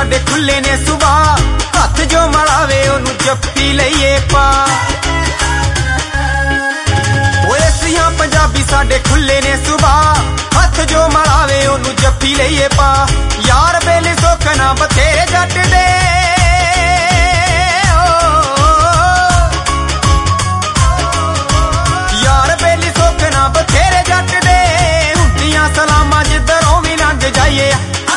साडे खुले ने सुबह हथ जो मलावे ओनू जप्पी लईए पा ओए सियां पंजाबी साडे खुले ने सुबह हथ जो मलावे ओनू जप्पी लईए पा यार बेली सोखना बथेरे जट दे यार बेली सोखना बथेरे जट दे हुंदियां सलामां जिधरों भी लंघ जाइए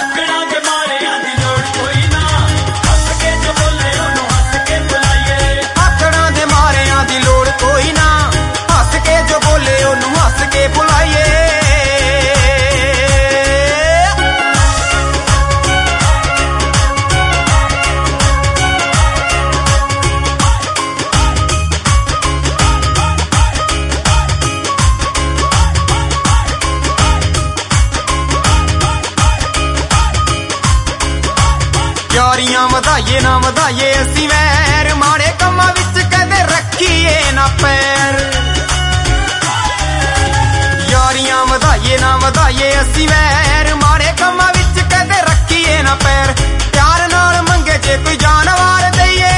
यारियां वधाइए ना वधाइए असी वैर माड़े कम्मां विच कदे रखीए ना पैर यारियां वधाइए ना वधाइए असी वैर माड़े कम्मां विच कदे रखीए ना पैर प्यार नाल मंगे जे कोई जानवर दईए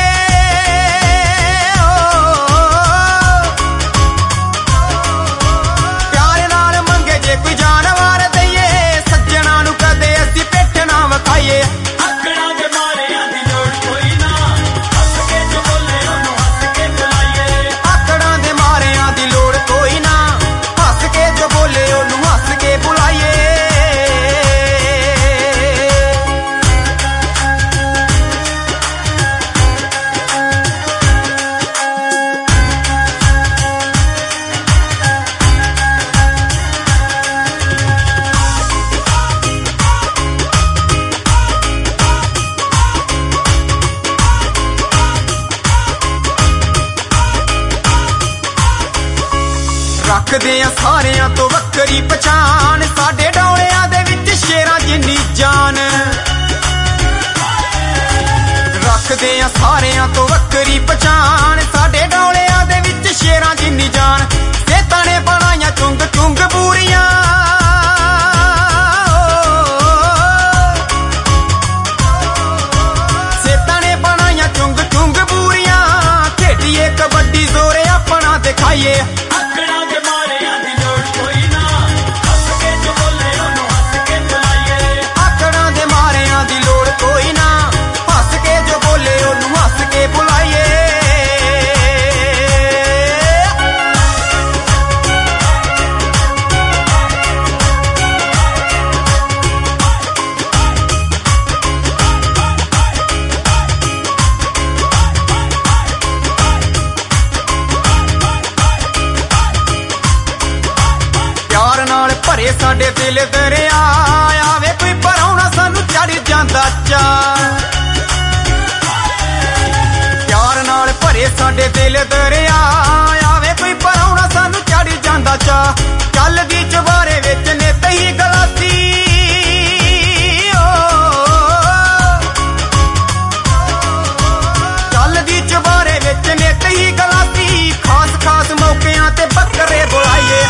प्यार नाल मंगे जे कोई जानवर दईए सज्जणा नूं कदे असी पिठ ना विखाईए रखदे आ सारियां तो वक्करी पछाण साडे डौलियां दे विच शेरां जिन्नी जान रखदे आ सारियां तो वक्करी पछाण साडे डौलियां दे विच शेरां जिन्नी जान सेतां ने बनाइयां चुंग चुंग बूरियां सेतां ने बनाइयां चुंग चुंग बूरियां खेडिए कबड्डी जोरे अपना दिखाइए भरे साडे दिल दरिया आवे कोई पराउणा सानू चढ़ जांदा चा प्यार नाल भरे साडे दिल दरिया आवे कोई पराउणा सानू चढ़ जांदा चा चलदी चबारे विच नित ही गलासी चलदी चबारे विच नित ही गलासी खास खास मौकियां ते बकरे बुलाइए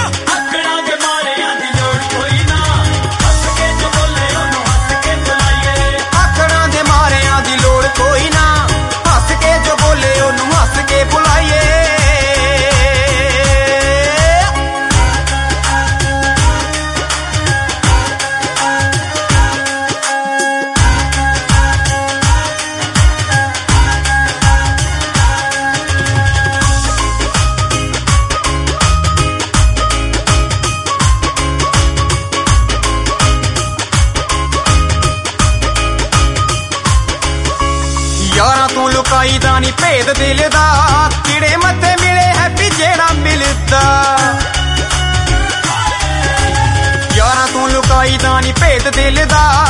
यारां तू लुकाई दा नी भेद दिल दा कीड़े मत्थे मिले हैप्पी जेड़ा मिलदा यारां तू लुकाई दा नी भेद दिल दा